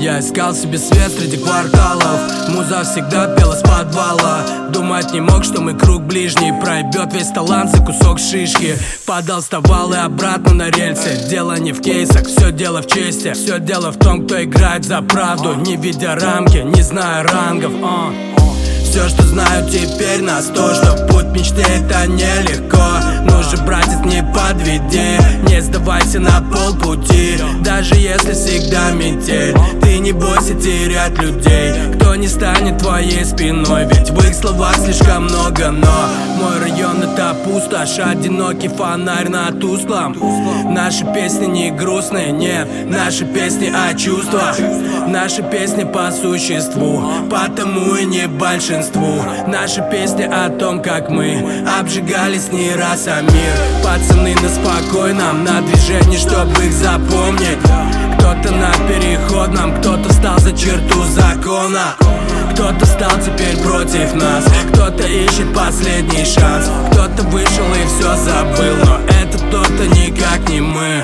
Я искал себе свет среди кварталов. Муза всегда пела с подвала. Думать не мог, что мы круг ближний. Проебет весь талант за кусок шишки. Падал, вставал и обратно на рельсы. Дело не в кейсах, все дело в чести. Все дело в том, кто играет за правду, не видя рамки, не зная рангов. Все, что знаю теперь нас, то, что путь мечты это нелегко. Ну же, братец, не подведи, не сдавайся на полпути. Даже если всегда метель, ты не бойся терять людей, кто не станет твоей спиной. Ведь в их словах слишком много, но мой район это пустошь, одинокий фонарь на тусклом. Наши песни не грустные, нет, наши песни о чувствах. Наши песни по существу, потому и не большинству. Наши песни о том, как мы обжигались не раз о мир. Пацаны на спокойном, на движении, чтобы их запомнить. Кто-то на переходном, кто-то встал за черту закона. Кто-то стал теперь против нас, кто-то ищет последний шанс. Кто-то вышел и все забыл, но это кто-то никак не мы.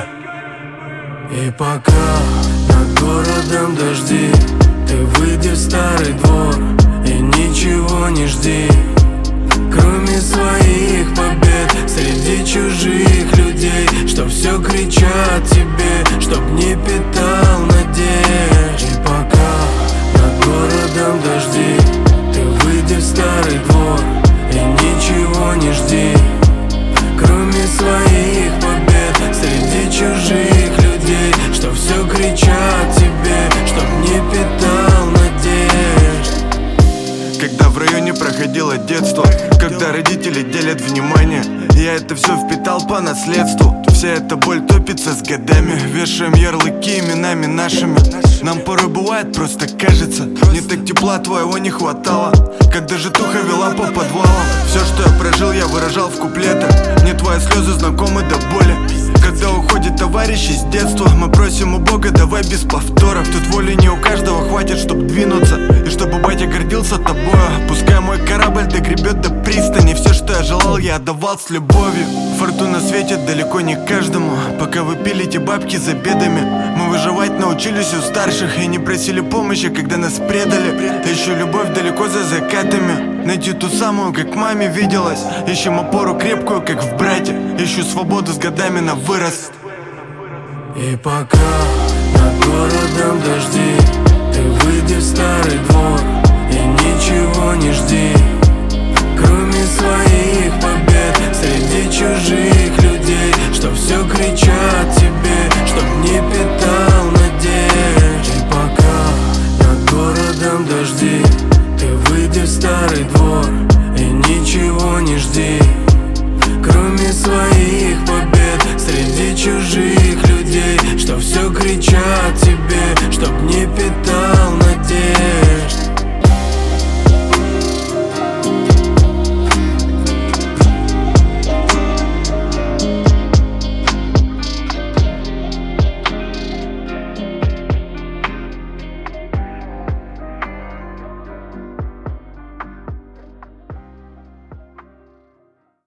И пока над городом дожди, ты выйди в старый двор и ничего не жди, кроме своих побед среди чужих людей, что все кричат тебе, чтоб не питал надежд. И пока над городом дожди, ты выйди в старый двор и ничего не жди, кроме своих побед среди чужих людей, что все кричат тебе, чтоб не питал надежд. Когда в районе проходило детство, когда родители делят внимание, я это все впитал по наследству. Вся эта боль топится с годами, вешаем ярлыки именами нашими. Нам порой бывает, просто кажется, не так тепла твоего не хватало, когда житуха вела по подвалам. Все, что я прожил, я выражал в куплетах. Мне твои слезы знакомы до боли. Когда уходит товарищ из детства, мы просим у Бога, давай без повторов. Тут воли не у каждого хватит, чтоб двинуться, и чтобы батя гордился тобою. Пускай мой корабль догребет до пристани, все, что я желал, я отдавал с любовью. Фортуна светит далеко не каждому. Пока вы пилите бабки за бедами, мы выживать научились у старших и не просили помощи, когда нас предали. Ищу любовь далеко за закатами, найти ту самую, как маме виделась. Ищем опору крепкую, как в брате. Ищу свободу с годами на вырост. И пока